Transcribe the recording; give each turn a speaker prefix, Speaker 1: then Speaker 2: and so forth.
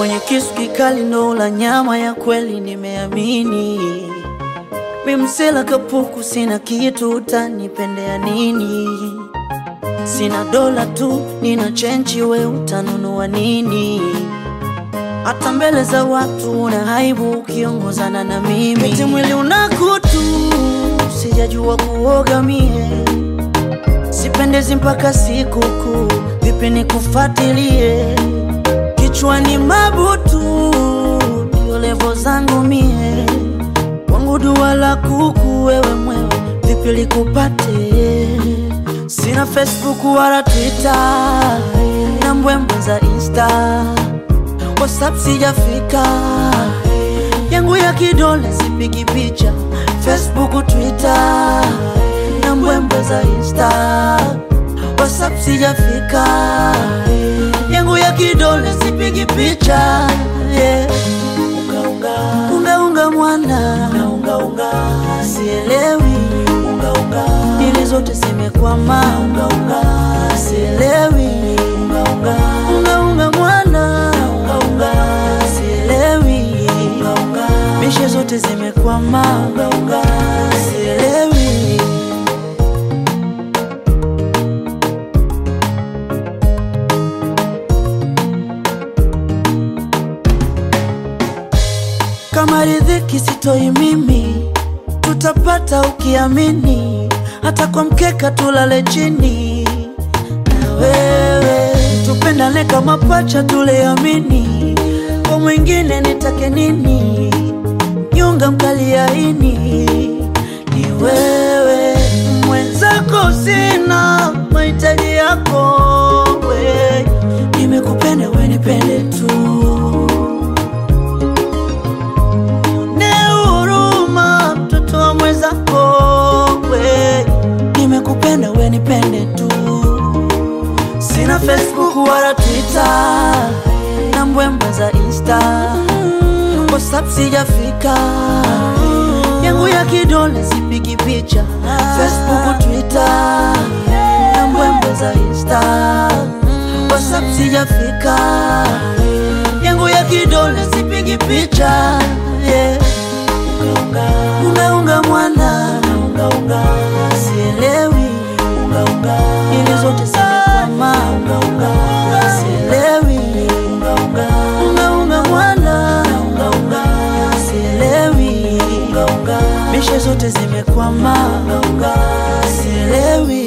Speaker 1: mwenye kisu kikali ndo ula nyama ya kweli nimeamini. Mimsela kapuku sina kitu utanipendea nini? Sina dola tu nina chenchi we utanunua nini? Hata mbele za watu una haibu ukiongozana na mimi. Eti mwili unakutu sijajua kuoga mie. Sipendezi mpaka sikukuu vipi nikufuatilie? Kichwani mabutu ndio levo zangu mie. Wangu dua la kuku wewe mwewe vipi likupate? Sina Facebook wala Twitter na mbwembwe za Insta. WhatsApp sijafika yangu ya kidole sipigi picha. Facebook, Twitter na mbwembwe za Insta. WhatsApp sijafika yangu ya kidole sipigi picha. Unga mwana unga sielewi. Dili zote zimekwama sielewi. Unga mwana sielewi. Mishe zote zimekwama sielewi. Kama riziki sitoi mimi tutapata ukiamini. Hata kwa mkeka tulale chini na wewe. Tupendane kama pacha tuleamini. Kwa mwingine nitake nini? Nyonga mkali ya ini ni wewe. Mwenzako sina mahitaji yako we. Nimekupenda we nipende tu. Nimekupenda we nipende tu. Sina Facebook wala Twitter na mbwembwe za Insta. WhatsApp sijafika yangu ya kidole sipigi picha. Facebook, Twitter na mbwembwe za Insta. WhatsApp sijafika yangu ya kidole sipigi picha. Unga mwana sielewi. Dili zote zimekwama sielewi. Unga mwana sielewi. Mishe zote zimekwama sielewi.